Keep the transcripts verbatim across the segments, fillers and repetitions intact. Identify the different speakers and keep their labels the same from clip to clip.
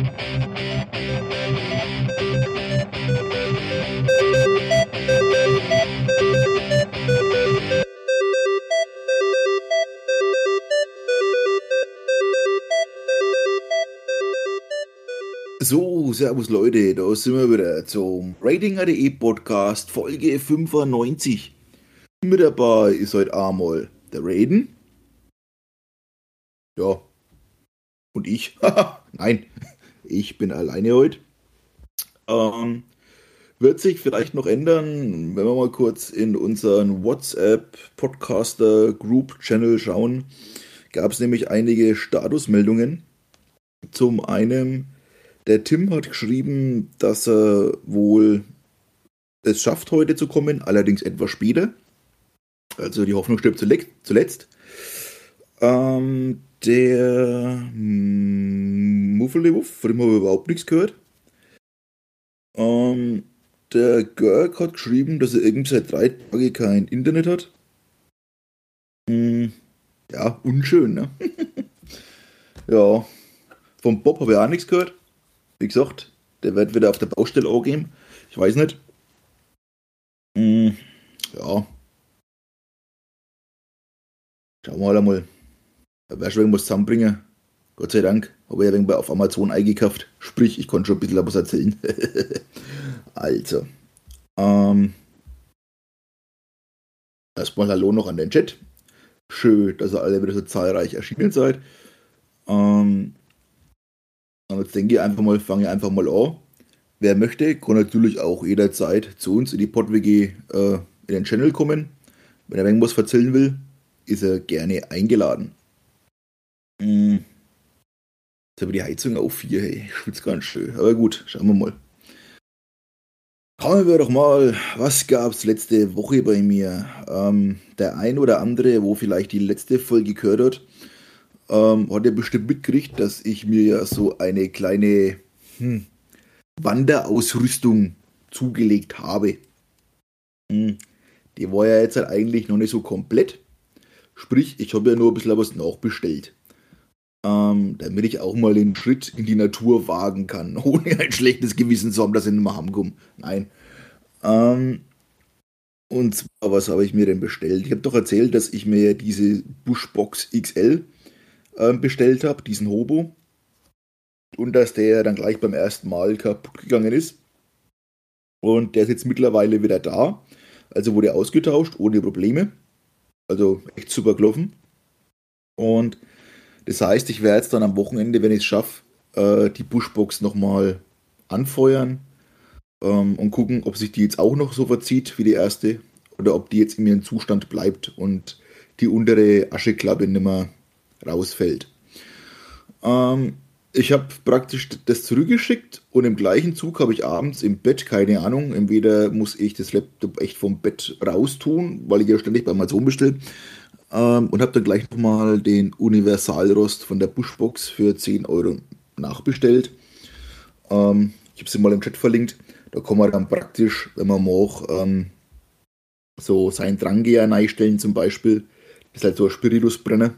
Speaker 1: So, servus Leute, da sind wir wieder zum Ratinger.de Podcast Folge fünfundneunzig. Mit dabei ist heute einmal der Raiden. Ja, und ich. Nein, ich bin alleine heute. Ähm, wird sich vielleicht noch ändern, wenn wir mal kurz in unseren WhatsApp Podcaster Group Channel schauen. Gab es nämlich einige Statusmeldungen. Zum einen, der Tim hat geschrieben, dass er wohl es schafft, heute zu kommen, allerdings etwas später. Also die Hoffnung stirbt zuletzt. Ähm, der Muffeliwuff, von dem habe ich überhaupt nichts gehört. Ähm, der Görg hat geschrieben, dass er irgendwie seit drei Tagen kein Internet hat. Hm, ja, unschön, ne? Ja, vom Bob habe ich auch nichts gehört. Wie gesagt, der wird wieder auf der Baustelle angehen. Ich weiß nicht. Hm, ja. Schauen wir halt mal. Da werde ich irgendwas zusammenbringen. Gott sei Dank habe ich ja irgendwann auf Amazon eingekauft. Sprich, ich konnte schon ein bisschen was erzählen. Also. Ähm, erstmal Hallo noch an den Chat. Schön, dass ihr alle wieder so zahlreich erschienen seid. Ähm, und jetzt denke ich einfach mal, fange ich einfach mal an. Wer möchte, kann natürlich auch jederzeit zu uns in die PodWG äh, in den Channel kommen. Wenn er irgendwas erzählen will, ist er gerne eingeladen. Mm, Jetzt habe ich die Heizung auf vier, hey. Ich schwitze ganz schön. Aber gut, schauen wir mal. Schauen wir doch mal, was gab es letzte Woche bei mir? Ähm, der ein oder andere, wo vielleicht die letzte Folge gehört hat, ähm, hat ja bestimmt mitgekriegt, dass ich mir ja so eine kleine hm, Wanderausrüstung zugelegt habe. Hm, Die war ja jetzt halt eigentlich noch nicht so komplett. Sprich, ich habe ja nur ein bisschen was nachbestellt. Ähm, damit ich auch mal den Schritt in die Natur wagen kann, ohne ein schlechtes Gewissen zu haben, dass ich nicht mehr heimkomme. Nein. Ähm, und zwar, was habe ich mir denn bestellt? Ich habe doch erzählt, dass ich mir diese Bushbox X L ähm, bestellt habe, diesen Hobo. Und dass der dann gleich beim ersten Mal kaputt gegangen ist. Und der ist jetzt mittlerweile wieder da. Also wurde ausgetauscht, ohne Probleme. Also echt super gelaufen. Und das heißt, ich werde jetzt dann am Wochenende, wenn ich es schaffe, äh, die Bushbox nochmal anfeuern ähm, und gucken, ob sich die jetzt auch noch so verzieht wie die erste oder ob die jetzt in ihrem Zustand bleibt und die untere Ascheklappe nicht mehr rausfällt. Ähm, Ich habe praktisch das zurückgeschickt und im gleichen Zug habe ich abends im Bett, keine Ahnung, entweder muss ich das Laptop echt vom Bett raustun, weil ich ja ständig bei Amazon bestelle, ähm, und habe dann gleich nochmal den Universalrost von der Bushbox für zehn Euro nachbestellt. Ähm, ich habe sie mal im Chat verlinkt. Da kann man dann praktisch, wenn man mag, ähm, so sein Drangeher einstellen zum Beispiel. Das ist halt so ein Spiritusbrenner.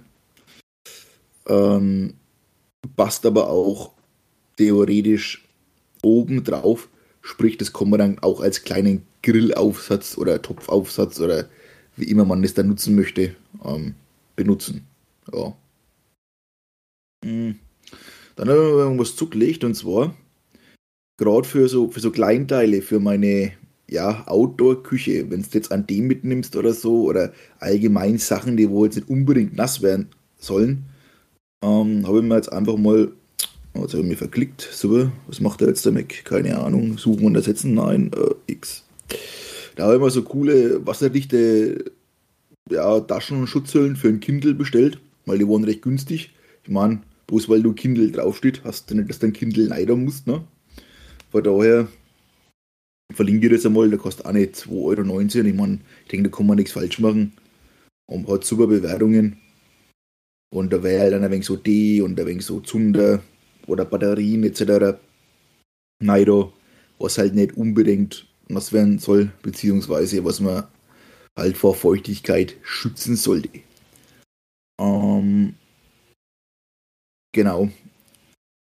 Speaker 1: Ähm, Passt aber auch theoretisch oben drauf. Sprich, das kann man dann auch als kleinen Grillaufsatz oder Topfaufsatz oder wie immer man das dann nutzen möchte, ähm, benutzen. Ja. Mm. Dann haben wir irgendwas zugelegt und zwar gerade für so, für so Kleinteile, für meine ja, Outdoor-Küche, wenn du jetzt an dem mitnimmst oder so oder allgemein Sachen, die wo jetzt nicht unbedingt nass werden sollen, ähm, habe ich mir jetzt einfach mal, jetzt habe ich mir verklickt, super, was macht er jetzt damit? Keine Ahnung, suchen und ersetzen, nein, äh, X. Da habe ich mal so coole, wasserdichte ja, Taschen und Schutzhüllen für ein Kindle bestellt, weil die waren recht günstig. Ich meine, bloß weil du Kindle draufsteht, hast du nicht, dass dein Kindle leider musst, ne? Von daher verlinke ich das einmal, der kostet auch nicht zwei Euro neunzehn. Ich meine, ich denke, da kann man nichts falsch machen. Und hat super Bewertungen. Und da wäre halt dann ein wenig so Tee und ein wenig so Zunder oder Batterien et cetera. Nein, was halt nicht unbedingt nass werden soll, beziehungsweise was man halt vor Feuchtigkeit schützen sollte. Ähm, genau.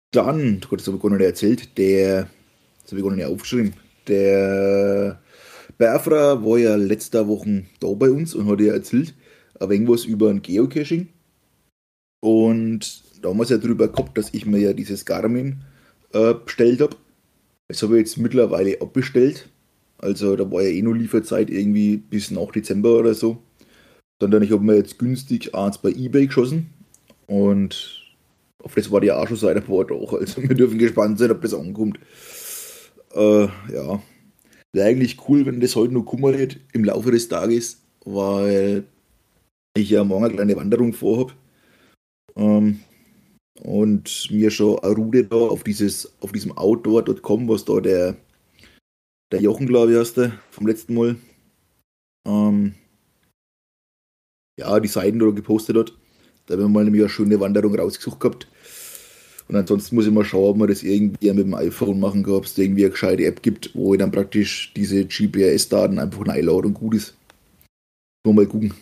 Speaker 1: Dann, Gott, das habe ich gar noch nicht erzählt, der, das habe ich gar noch nicht aufgeschrieben, der Berfra war ja letzte Woche da bei uns und hat ja erzählt, ein wenig was über ein Geocaching. Und da haben wir es ja drüber gehabt, dass ich mir ja dieses Garmin äh, bestellt habe. Das habe ich jetzt mittlerweile abbestellt. Also da war ja eh nur Lieferzeit irgendwie bis nach Dezember oder so. Sondern ich habe mir jetzt günstig eins bei eBay geschossen. Und auf das war die auch schon seit ein paar Tagen. Also wir dürfen gespannt sein, ob das ankommt. Äh, ja, wäre eigentlich cool, wenn das heute noch kommen wird im Laufe des Tages, weil ich ja morgen eine kleine Wanderung vorhabe. Ähm, und mir schon eine Route da auf dieses, auf diesem outdoor Punkt com, was da der, der Jochen, glaube ich, heißt der, vom letzten Mal, ähm, ja, die Seiten da gepostet hat. Da haben wir mal nämlich eine schöne Wanderung rausgesucht gehabt. Und ansonsten muss ich mal schauen, ob man das irgendwie mit dem iPhone machen kann, ob es da irgendwie eine gescheite App gibt, wo ich dann praktisch diese G P S-Daten einfach reinlade und gut ist. Nur mal gucken.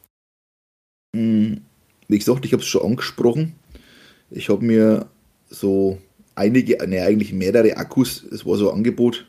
Speaker 1: Hm, wie gesagt, ich habe es schon angesprochen. Ich habe mir so einige, ne, eigentlich mehrere Akkus, es war so ein Angebot.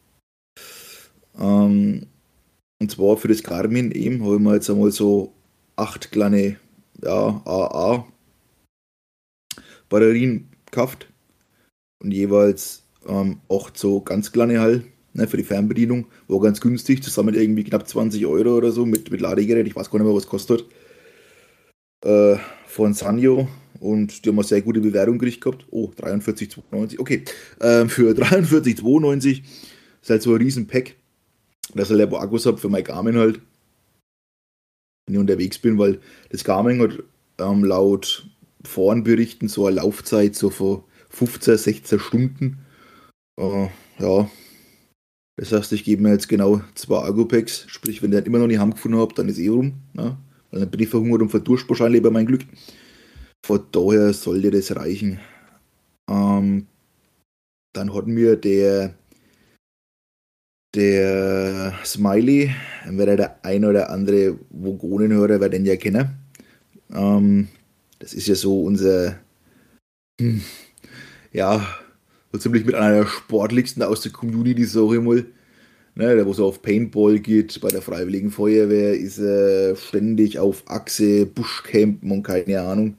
Speaker 1: Ähm, und zwar für das Garmin eben, habe ich mir jetzt einmal so acht kleine, ja, A A-Batterien gekauft und jeweils ähm, acht so ganz kleine halt, ne, für die Fernbedienung. War ganz günstig, zusammen irgendwie knapp zwanzig Euro oder so mit, mit Ladegerät. Ich weiß gar nicht mehr, was kostet. Äh, von Sanyo, und die haben eine sehr gute Bewertung gekriegt gehabt. Oh, dreiundvierzig Euro zweiundneunzig. Okay, ähm, für dreiundvierzig Euro zweiundneunzig ist halt so ein riesen Pack, dass ich ein paar Akkus habe für mein Garmin halt, wenn ich unterwegs bin, weil das Garmin hat ähm, laut Forenberichten so eine Laufzeit so von fünfzehn, sechzehn Stunden. Äh, ja, das heißt, ich gebe mir jetzt genau zwei Akku-Packs, sprich, wenn ich den immer noch nicht heimgefunden habe, dann ist eh rum. Ne? Weil dann bin ich verhungert und verdurst wahrscheinlich bei meinem Glück. Von daher sollte das reichen. Ähm, dann hat mir der, der Smiley, wäre der ein oder andere Vogonenhörer, wer den ja kennen. Ähm, das ist ja so unser, hm, ja, so ziemlich mit einer der sportlichsten aus der Community, sag ich mal. Ne, der, wo so auf Paintball geht, bei der Freiwilligen Feuerwehr, ist er ständig auf Achse, Buschcampen und keine Ahnung.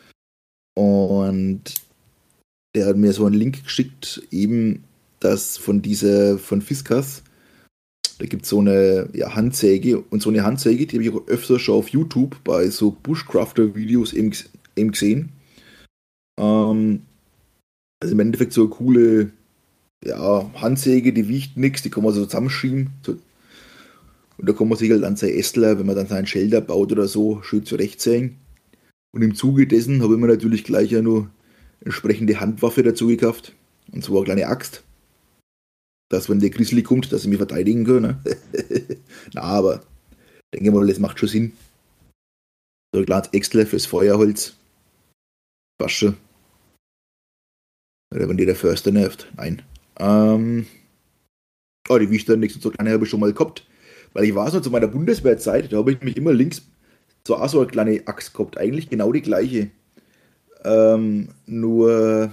Speaker 1: Und der hat mir so einen Link geschickt, eben das von dieser, von Fiskas. Da gibt es so eine ja, Handsäge, und so eine Handsäge, die habe ich auch öfter schon auf YouTube bei so Bushcrafter-Videos eben, eben gesehen. Ähm, also im Endeffekt so eine coole ja, Handsäge, die wiegt nichts, die kann man so zusammenschieben. So, und da kann man sich halt dann sein Ästler, wenn man dann seinen Shelter baut oder so, schön zurechtsägen. Und im Zuge dessen habe ich mir natürlich gleich ja nur entsprechende Handwaffe dazu gekauft. Und zwar eine kleine Axt, dass wenn der Grizzly kommt, dass sie mich verteidigen können. Ne? Na, aber denke mal, das macht schon Sinn. So ein kleines Äxtler fürs Feuerholz. Passt schon. Oder wenn dir der Förster nervt. Nein. Ähm, oh, die Wichter nichts und so kleine habe ich schon mal gehabt. Weil ich weiß noch, zu meiner Bundeswehrzeit, da habe ich mich immer links so auch so eine kleine Axt gehabt. Eigentlich genau die gleiche. Ähm, nur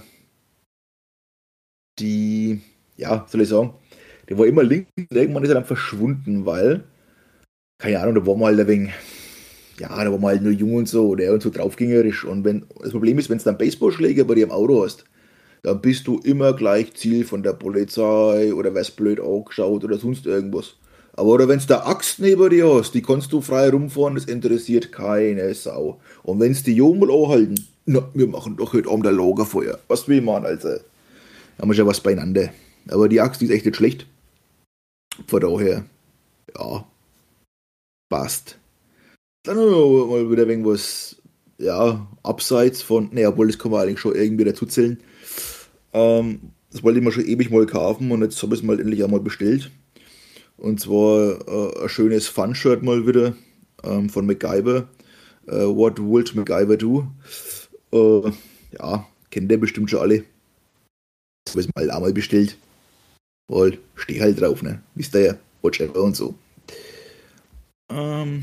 Speaker 1: die, ja, soll ich sagen, die war immer links und irgendwann ist er dann verschwunden, weil, keine Ahnung, da war mal halt ein wenig, ja, da war mal halt nur jung und so, der und so draufgängerisch. Und wenn, das Problem ist, wenn du dann Baseballschläger bei dir im Auto hast, dann bist du immer gleich Ziel von der Polizei oder wirst blöd angeschaut oder sonst irgendwas. Aber oder wenn du da Axt neben dir hast, die kannst du frei rumfahren, das interessiert keine Sau. Und wenn es die Jungen anhalten, na, wir machen doch heute Abend ein Lagerfeuer. Was will man, also? Haben wir schon was beieinander. Aber die Axt die ist echt nicht schlecht. Von daher, ja, passt. Dann noch mal wieder irgendwas, ja, abseits von, naja, obwohl das kann man eigentlich schon irgendwie dazu zählen. Ähm, das wollte ich mir schon ewig mal kaufen und jetzt habe ich es mal endlich einmal bestellt. Und zwar äh, ein schönes Fun-Shirt mal wieder ähm, von MacGyver. Äh, What would MacGyver do? Äh, ja, kennt ihr bestimmt schon alle. Das habe ich mal einmal bestellt. Weil, steh halt drauf, ne? Wisst ihr ja, whatever und so. Ähm,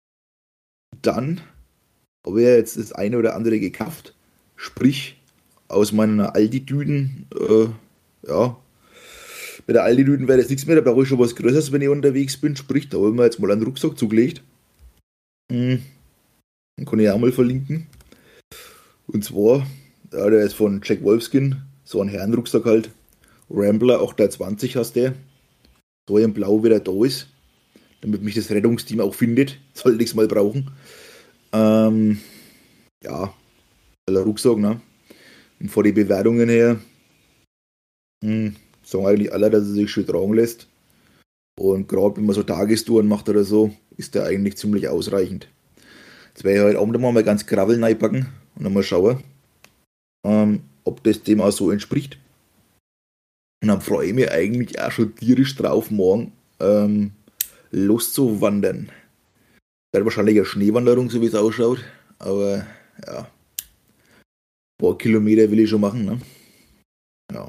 Speaker 1: dann habe ich ja jetzt das eine oder andere gekauft. Sprich, äh, aus meinen Aldi-Düden. Äh, ja, bei der Aldi-Düden wäre das nichts mehr, da brauche ich schon was Größeres, wenn ich unterwegs bin. Sprich, da habe ich mir jetzt mal einen Rucksack zugelegt. Hm, den kann ich auch mal verlinken. Und zwar, ja, der ist von Jack Wolfskin, so ein Herrenrucksack halt. Rambler achthundertzwanzig heißt der. So in Blau, wie der da ist. Damit mich das Rettungsteam auch findet. Sollte ich es mal brauchen. Ähm, ja, der Rucksack, ne? Und von den Bewertungen her, hm, sagen eigentlich alle, dass er sich schön tragen lässt. Und gerade wenn man so Tagestouren macht oder so, ist der eigentlich ziemlich ausreichend. Jetzt werde ich halt auch mal ganz Gravel reinpacken und dann mal schauen, ähm, ob das dem auch so entspricht. Und dann freue ich mich eigentlich auch schon tierisch drauf, morgen ähm, loszuwandern. Wäre wahrscheinlich eine Schneewanderung, so wie es ausschaut. Aber ja, ein paar Kilometer will ich schon machen. Ne? Ja.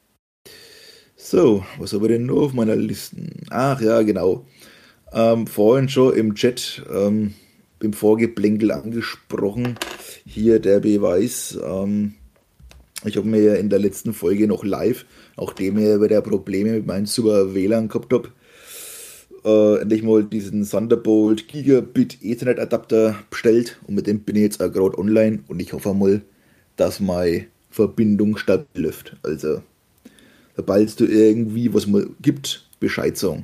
Speaker 1: So, was haben wir denn noch auf meiner Liste? Ach ja, genau. Ähm, vorhin schon im Chat ähm, im Vorgeplänkel angesprochen. Hier der Beweis. Ähm, ich habe mir ja in der letzten Folge noch live, nachdem ich wieder Probleme mit meinem super W L A N gehabt habe, äh, endlich mal diesen Thunderbolt Gigabit Ethernet Adapter bestellt. Und mit dem bin ich jetzt auch gerade online und ich hoffe mal, dass meine Verbindung stabil läuft. Also, sobald du irgendwie was mal gibt, Bescheid sagen.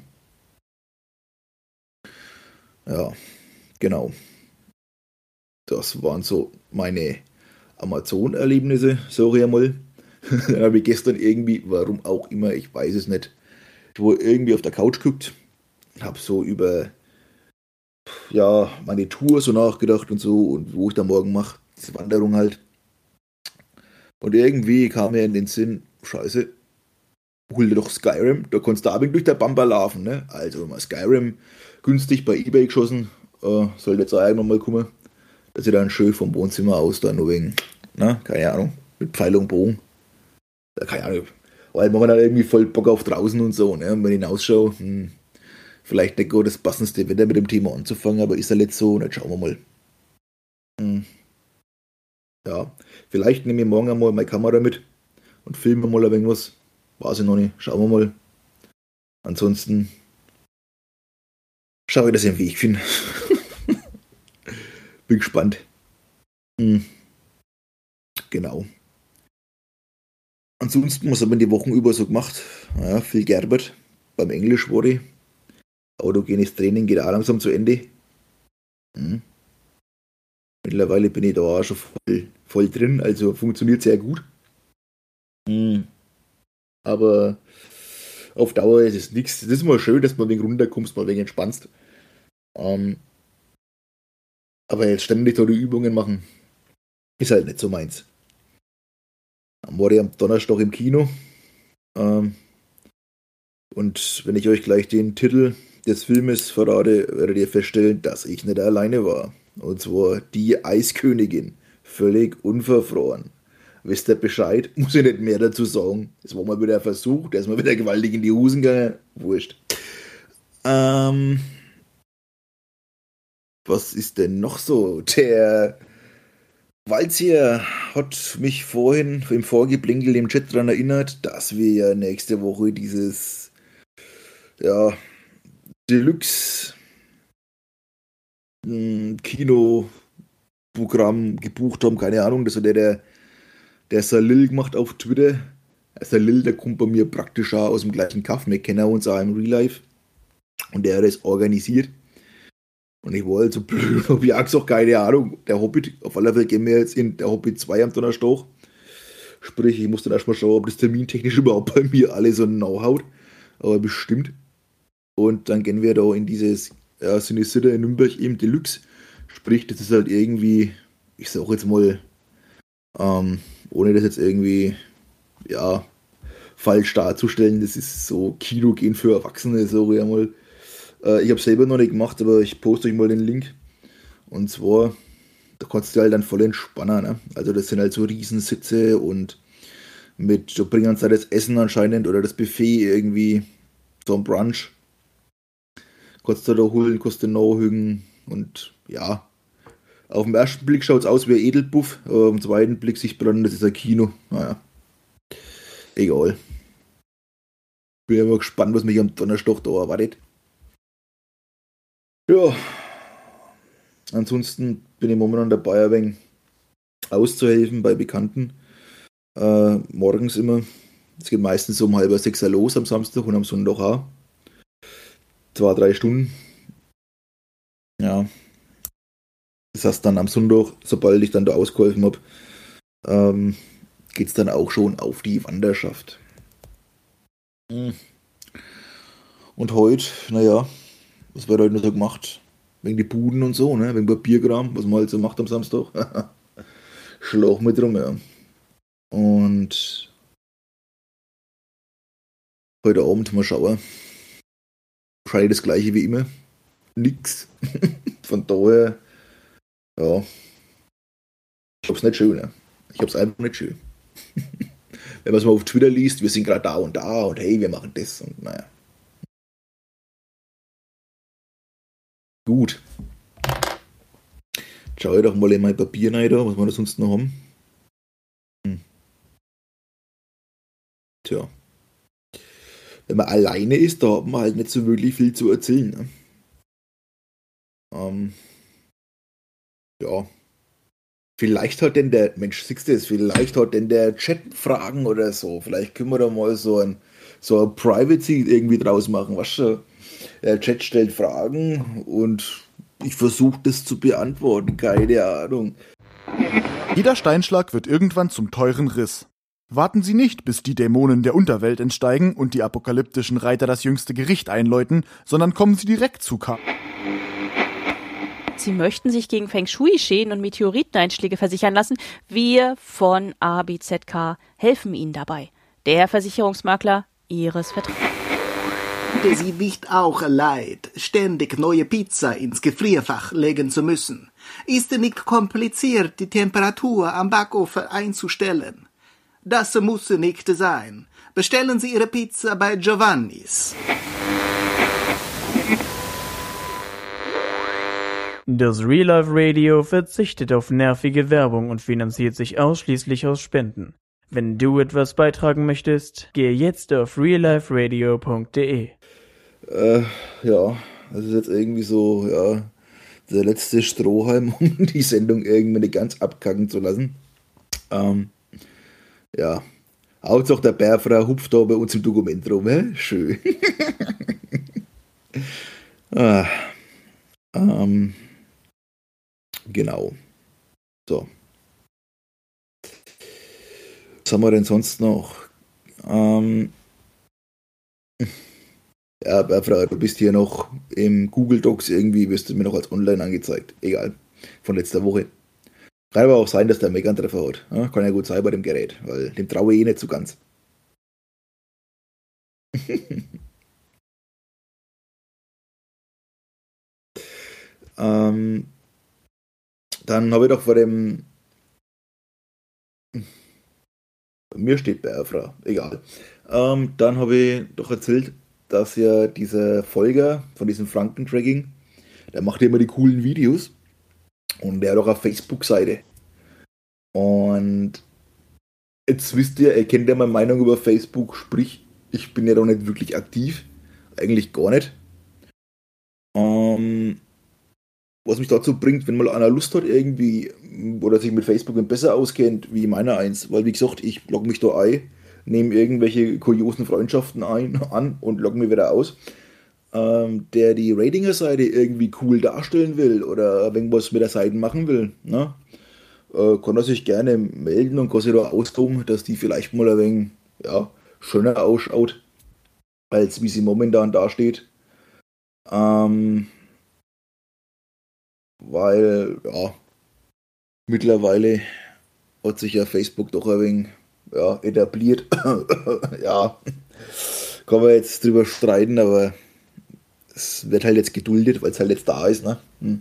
Speaker 1: Ja, genau. Das waren so meine Amazon-Erlebnisse, sag ich einmal. Dann habe ich gestern irgendwie, warum auch immer, ich weiß es nicht, ich war irgendwie auf der Couch geguckt, habe so über ja, meine Tour so nachgedacht und so und wo ich da morgen mache, diese Wanderung halt. Und irgendwie kam mir in den Sinn, scheiße, hol dir doch Skyrim, da kannst du abends durch der Bamba laufen, ne? Also mal Skyrim günstig bei eBay geschossen, äh, soll jetzt auch irgendwann mal kommen, dass ich dann schön vom Wohnzimmer aus da nur wegen, na, keine Ahnung, mit Pfeil und Bogen, ja, keine Ahnung, weil man dann irgendwie voll Bock auf draußen und so, ne? Und wenn ich hinausschaue, hm, vielleicht nicht gerade das passendste Wetter mit dem Thema anzufangen, aber ist ja jetzt so, und jetzt schauen wir mal. Hm, ja, vielleicht nehme ich morgen einmal meine Kamera mit und filme mal ein wenig was. Weiß ich noch nicht, schauen wir mal. Ansonsten schaue ich, dass ich einen Weg finde. Bin gespannt. Hm, genau. Ansonsten, was haben wir die Wochen über so gemacht? Ja, viel gearbeitet. Beim Englisch wurde ich. Autogenes Training geht auch langsam zu Ende. Hm. Mittlerweile bin ich da auch schon voll, voll drin, also funktioniert sehr gut. Hm. Aber auf Dauer ist es nichts. Das ist mal schön, dass man ein wenig runterkommst, mal ein wenig entspannst. Ähm, aber jetzt ständig da die Übungen machen, ist halt nicht so meins. Dann war ich am Donnerstag im Kino. Ähm, und wenn ich euch gleich den Titel des Filmes verrate, werdet ihr feststellen, dass ich nicht alleine war. Und zwar die Eiskönigin. Völlig unverfroren. Wisst ihr Bescheid? Muss ich nicht mehr dazu sagen. Das war mal wieder ein Versuch, der ist mal wieder gewaltig in die Hosen gegangen. Wurscht. Ähm, was ist denn noch so? Der Walzier hat mich vorhin im Vorgeblinkel im Chat daran erinnert, dass wir ja nächste Woche dieses ja, Deluxe hm, Kinoprogramm gebucht haben. Keine Ahnung, das hat der, der, der Salil gemacht auf Twitter. Der Salil, der kommt bei mir praktisch auch aus dem gleichen Kaff. Wir kennen uns auch im Real Life. Und der hat das organisiert. Und ich war halt so blöd, hab ich auch gesagt, keine Ahnung. Der Hobbit, auf alle Fälle gehen wir jetzt in der Hobbit zwei am Donnerstag. Sprich, ich muss dann erstmal schauen, ob das termintechnisch überhaupt bei mir alles so haut. Aber bestimmt. Und dann gehen wir da in dieses ja, Cinecittà in Nürnberg eben Deluxe. Sprich, das ist halt irgendwie, ich sag jetzt mal, ähm, ohne das jetzt irgendwie, ja, falsch darzustellen, das ist so Kino gehen für Erwachsene, so einmal. Äh, ich habe selber noch nicht gemacht, aber ich poste euch mal den Link. Und zwar, da kannst du halt dann voll entspannen. Ne? Also das sind halt so Riesensitze und mit, da bringen uns da das Essen anscheinend oder das Buffet irgendwie, so ein Brunch. Kannst du da holen, kannst du nachhügen und ja, Auf den ersten Blick schaut es aus wie ein Edelpuff, aber auf den zweiten Blick sieht man dann, das ist ein Kino. Naja, egal. Bin aber gespannt, was mich am Donnerstag da erwartet. Ja, ansonsten bin ich momentan dabei, ein wenig auszuhelfen bei Bekannten. Äh, morgens immer. Es geht meistens um halb sechs los am Samstag und am Sonntag auch. Zwei, drei Stunden. Ja. Das heißt dann am Sonntag, sobald ich dann da ausgeholfen habe, ähm, geht es dann auch schon auf die Wanderschaft. Und heute, naja, was wird heute noch so gemacht? Wegen die Buden und so, ne? Wegen Papierkram, was man halt so macht am Samstag. Schlauch mit rum, ja. Und heute Abend mal schauen. Wahrscheinlich das gleiche wie immer. Nix. Von daher, ja. Ich hab's nicht schön, ne? Ich hab's einfach nicht schön. Wenn man es mal auf Twitter liest, wir sind gerade da und da und hey, wir machen das und naja. Gut. Schau ich doch mal in mein Papier rein, da, was wir da sonst noch haben. Hm. Tja. Wenn man alleine ist, da hat man halt nicht so wirklich viel zu erzählen. Ne? Ähm, ja. Vielleicht hat denn der, Mensch, siehst du das, vielleicht hat denn der Chat Fragen oder so. Vielleicht können wir da mal so ein, so ein Privacy irgendwie draus machen. Weißt du, der Chat stellt Fragen und ich versuche das zu beantworten. Keine Ahnung.
Speaker 2: Jeder Steinschlag wird irgendwann zum teuren Riss. Warten Sie nicht, bis die Dämonen der Unterwelt entsteigen und die apokalyptischen Reiter das jüngste Gericht einläuten, sondern kommen Sie direkt zu K.
Speaker 3: Sie möchten sich gegen Feng Shui-Schäden und Meteoriteneinschläge versichern lassen? Wir von A B Z K helfen Ihnen dabei. Der Versicherungsmakler Ihres Vertrauens.
Speaker 4: Sie nicht auch leid, ständig neue Pizza ins Gefrierfach legen zu müssen? Ist nicht kompliziert, die Temperatur am Backofen einzustellen? Das muss nicht sein. Bestellen Sie Ihre Pizza bei Giovannis.
Speaker 5: Das Real Life Radio verzichtet auf nervige Werbung und finanziert sich ausschließlich aus Spenden. Wenn du etwas beitragen möchtest, gehe jetzt auf real life radio punkt de.
Speaker 1: Äh, ja, das ist jetzt irgendwie so, ja, der letzte Strohhalm, um die Sendung irgendwie nicht ganz abkacken zu lassen. Ähm, ja, Hauptsache der Bärfrau hupft da bei uns im Dokument rum, hä? Schön. ah, ähm, genau. So. Was haben wir denn sonst noch? Ähm, ja, Bärfrau, du bist hier noch im Google Docs irgendwie, wirst du mir noch als online angezeigt. Egal. Von letzter Woche. Kann aber auch sein, dass der Megan Treffer hat. Ja, kann ja gut sein bei dem Gerät, weil dem traue ich eh nicht so ganz. ähm, dann habe ich doch vor dem. Mir steht bei einer Frau, egal. Ähm, dann habe ich doch erzählt, dass ja dieser Folger von diesem Frankentracking, der macht ja immer die coolen Videos. Und der hat auch eine Facebook-Seite. Und jetzt wisst ihr, ihr kennt ja meine Meinung über Facebook, sprich, ich bin ja doch nicht wirklich aktiv. Eigentlich gar nicht. Ähm, was mich dazu bringt, wenn mal einer Lust hat irgendwie, oder sich mit Facebook besser auskennt, wie meiner eins. Weil wie gesagt, ich logge mich da ein, nehme irgendwelche kuriosen Freundschaften ein, an und logge mich wieder aus. Ähm, der die Ratinger-Seite irgendwie cool darstellen will oder irgendwas mit der Seite machen will, ne? äh, kann er sich gerne melden und kann sich da austoben, dass die vielleicht mal ein wenig ja, schöner ausschaut, als wie sie momentan dasteht. Ähm, weil, ja, mittlerweile hat sich ja Facebook doch ein wenig ja, etabliert. Ja, kann man jetzt drüber streiten, aber es wird halt jetzt geduldet, weil es halt jetzt da ist, ne? Hm.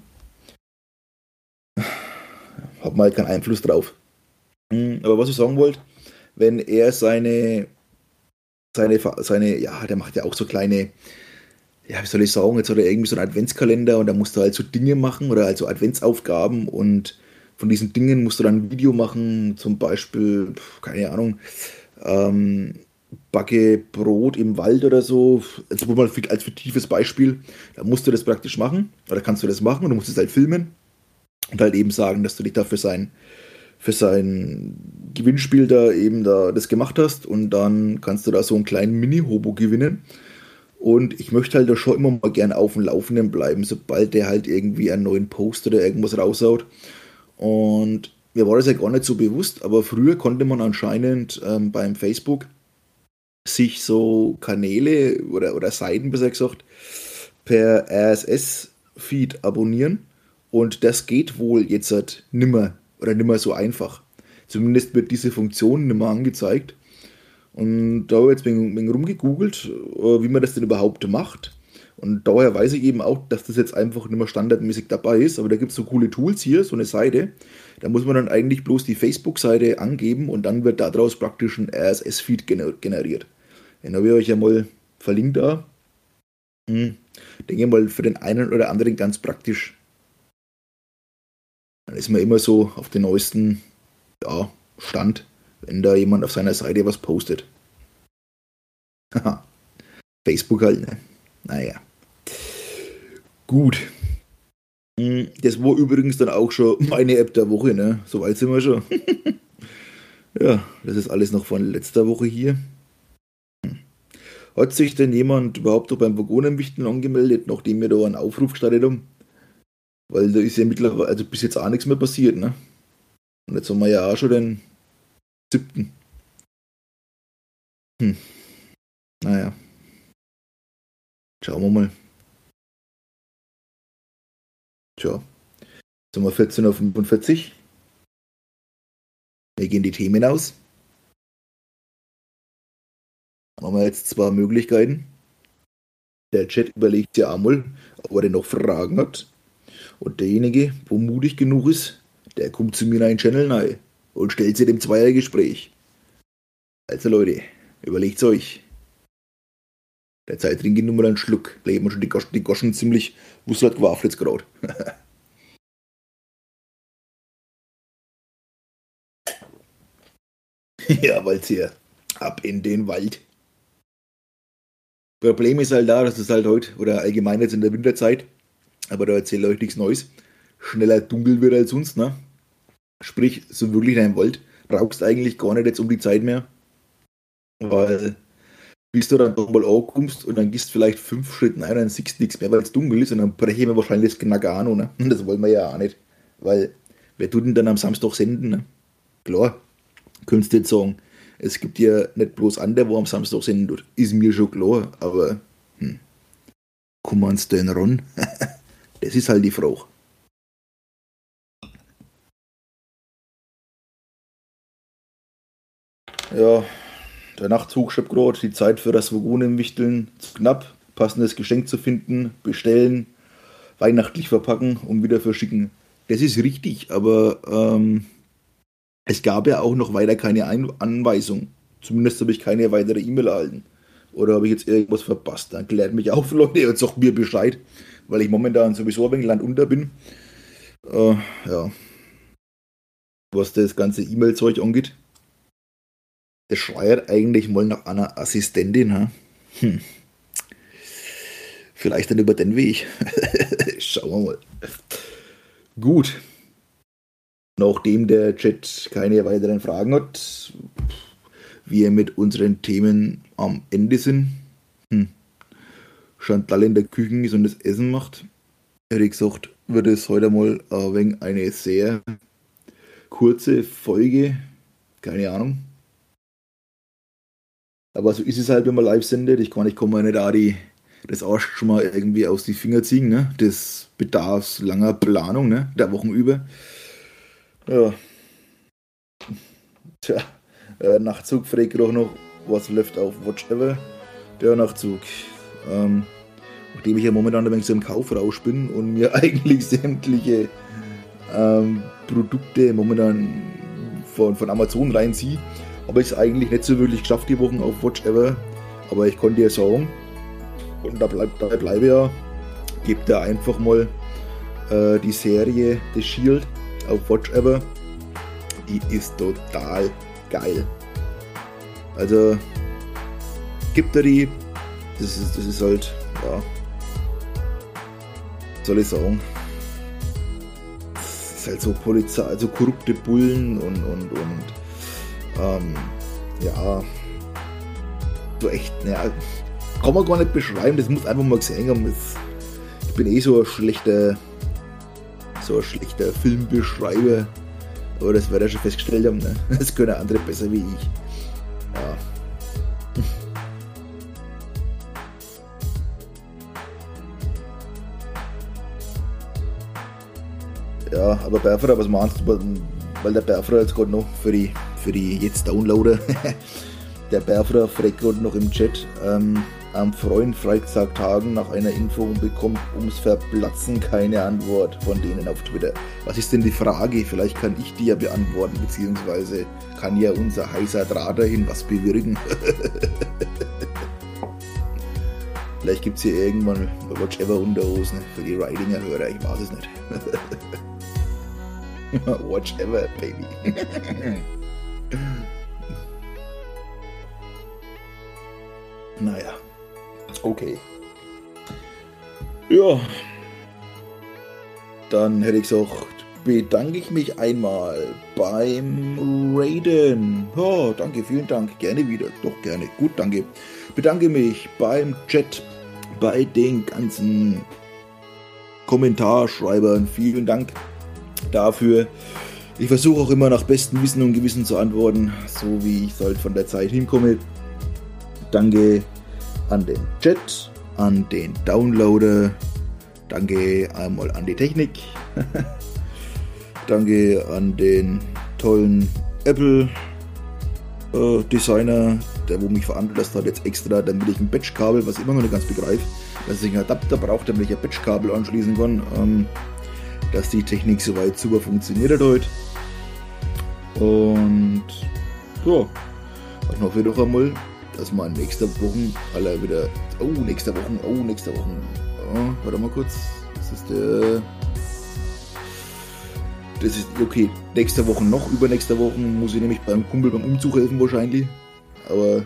Speaker 1: Hat man halt keinen Einfluss drauf. Hm, aber was ich sagen wollte, wenn er seine, seine, seine, ja, der macht ja auch so kleine, ja, wie soll ich sagen, jetzt hat er irgendwie so einen Adventskalender und da musst du halt so Dinge machen oder halt so Adventsaufgaben und von diesen Dingen musst du dann ein Video machen, zum Beispiel, keine Ahnung, ähm, backe Brot im Wald oder so, also mal als fiktives Beispiel, da musst du das praktisch machen, oder kannst du das machen und du musst es halt filmen und halt eben sagen, dass du dich da für sein, für sein Gewinnspiel da eben da das gemacht hast und dann kannst du da so einen kleinen Mini-Hobo gewinnen. Und ich möchte halt da schon immer mal gern auf dem Laufenden bleiben, sobald der halt irgendwie einen neuen Post oder irgendwas raushaut. Und mir war das ja gar nicht so bewusst, aber früher konnte man anscheinend ähm, beim Facebook sich so Kanäle oder, oder Seiten, besser gesagt, per R S S-Feed abonnieren. Und das geht wohl jetzt halt nimmer oder nimmer so einfach. Zumindest wird diese Funktion nimmer angezeigt. Und da habe ich jetzt ein wenig rumgegoogelt, wie man das denn überhaupt macht. Und daher weiß ich eben auch, dass das jetzt einfach nicht mehr standardmäßig dabei ist. Aber da gibt es so coole Tools hier, so eine Seite. Da muss man dann eigentlich bloß die Facebook-Seite angeben und dann wird daraus praktisch ein R S S-Feed generiert. Den habe ich euch ja mal verlinkt da. Hm. Denke mal für den einen oder anderen ganz praktisch. Dann ist man immer so auf den neuesten ja, Stand, wenn da jemand auf seiner Seite was postet. Haha. Facebook halt, ne? Naja. Gut. Das war übrigens dann auch schon meine App der Woche, ne? So weit sind wir schon. Ja, das ist alles noch von letzter Woche hier. Hat sich denn jemand überhaupt noch beim Vagonenwichteln angemeldet, nachdem wir da einen Aufruf gestartet haben? Weil da ist ja mittlerweile, also bis jetzt auch nichts mehr passiert, ne? Und jetzt haben wir ja auch schon den siebten. Hm. Naja. Schauen wir mal. Tja. Jetzt haben wir vierzehn Uhr fünfundvierzig. Wir gehen die Themen aus. Dann haben wir jetzt zwei Möglichkeiten. Der Chat überlegt ja einmal, ob er denn noch Fragen hat. Und derjenige, wo mutig genug ist, der kommt zu mir in einen Channel rein und stellt sich dem Zweiergespräch. Also Leute, überlegt's euch. Der Zeit trinken nur mal einen Schluck. Da haben wir schon die Goschen, die Goschen ziemlich wusselt gewaffelt jetzt gerade. Ja, weil's hier ab in den Wald. Problem ist halt da, dass es halt heute, oder allgemein jetzt in der Winterzeit, aber da erzähle ich euch nichts Neues, schneller dunkel wird als sonst, ne? Sprich, so wirklich in einem Wald brauchst du eigentlich gar nicht jetzt um die Zeit mehr, weil bis du dann doch mal ankommst und dann gehst vielleicht fünf Schritte ein und dann siehst du nichts mehr, weil es dunkel ist und dann brechen wir wahrscheinlich das Knacker an, ne? Das wollen wir ja auch nicht, weil wer tut denn dann am Samstag senden, ne? Klar, könntest du jetzt sagen, es gibt ja nicht bloß andere, wo am Samstag senden tut, ist mir schon klar, aber hm, kann man's denn ran? Das ist halt die Frage. Ja, der Nachtzug schreibt gerade, die Zeit für das Vagonenwichteln zu knapp, passendes Geschenk zu finden, bestellen, weihnachtlich verpacken und wieder verschicken. Das ist richtig, aber ähm, es gab ja auch noch weiter keine Ein- Anweisung. Zumindest habe ich keine weitere E-Mail erhalten. Oder habe ich jetzt irgendwas verpasst? Dann klärt mich auf, Leute, und sagt mir Bescheid, weil ich momentan sowieso ein wenig landunter bin. Äh, ja. Was das ganze E-Mail-Zeug angeht. Das schreit eigentlich mal nach einer Assistentin, ha? Hm. Vielleicht dann über den Weg. Schauen wir mal. Gut. Nachdem der Chat keine weiteren Fragen hat, wir mit unseren Themen am Ende sind, hm. Chantal in der Küche ist und das Essen macht, hätte ich gesagt, wird es heute mal ein wenig eine sehr kurze Folge, keine Ahnung. Aber so ist es halt, wenn man live sendet. Ich kann, ich kann mir nicht auch die, das Arsch schon mal irgendwie aus die Finger ziehen, ne? Das bedarf langer Planung, ne? Der Wochen über. Ja. Tja, äh, Nachtzug fragt auch noch, was läuft auf Watch Ever. Der Nachtzug. Ähm, nachdem ich ja momentan ein wenig so im Kaufrausch bin und mir eigentlich sämtliche ähm, Produkte momentan von, von Amazon reinziehe, habe ich es eigentlich nicht so wirklich geschafft die Wochen auf Watch Ever. Aber ich konnte ja sagen, Und da bleibt da bleibe ja, gebt er einfach mal äh, die Serie The Shield auf Watch Ever. Die ist total geil. Also gibt er die, das ist, das ist halt, ja, was soll ich sagen, das ist halt so Polizei, also korrupte Bullen und, und, und, ähm, ja, so echt, ja, kann man gar nicht beschreiben, das muss einfach mal gesehen haben. Das, ich bin eh so ein schlechter, so ein schlechter Filmbeschreiber, aber das wird ja schon festgestellt haben, ne? Das können andere besser wie ich. Ja. Ja, aber Berfra, was meinst du? Weil der Berfra jetzt gerade noch für die, für die jetzt Downloader, der Berfra fragt gerade noch im Chat, ähm, am Freund Freitagtagen nach einer Info und bekommt ums Verplatzen keine Antwort von denen auf Twitter. Was ist denn die Frage? Vielleicht kann ich die ja beantworten, beziehungsweise kann ja unser heißer Draht dahin was bewirken. Vielleicht gibt es hier irgendwann Watch Ever Unterhosen für die Ridinger Hörer, ich weiß es nicht. Watch Ever, baby. Naja, okay. Ja, dann hätte ich gesagt, bedanke ich mich einmal beim Raiden. Oh, danke, vielen Dank, gerne wieder, doch gerne, gut, danke. Bedanke mich beim Chat, bei den ganzen Kommentarschreibern, vielen Dank dafür. Ich versuche auch immer nach bestem Wissen und Gewissen zu antworten, so wie ich halt von der Zeit hinkomme. Danke an den Chat, an den Downloader, danke einmal an die Technik, danke an den tollen Apple äh, Designer, der wo mich veranlasst hat jetzt extra, damit ich ein Patchkabel, was ich immer noch nicht ganz begreife, dass ich einen Adapter brauche, damit ich ein Patchkabel anschließen kann, ähm, dass die Technik soweit super funktioniert hat heute. Und ja, ich hoffe doch einmal, dass wir nächste Woche alle wieder, oh, nächste Woche, oh, nächste Woche, ja, warte mal kurz, das ist der, das ist, okay, nächste Woche noch, übernächste Woche muss ich nämlich beim Kumpel beim Umzug helfen wahrscheinlich, aber,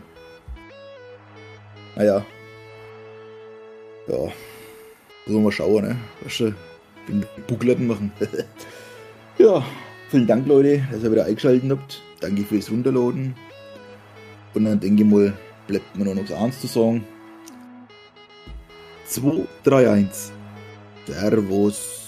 Speaker 1: naja, ja, müssen wir mal schauen, ne, weißt du, den Buckladen machen. Ja, vielen Dank, Leute, dass ihr wieder eingeschaltet habt, danke fürs Runterladen. Und dann denke ich mal, bleibt mir nur noch eins zu sagen. zwei, drei, eins. Servus.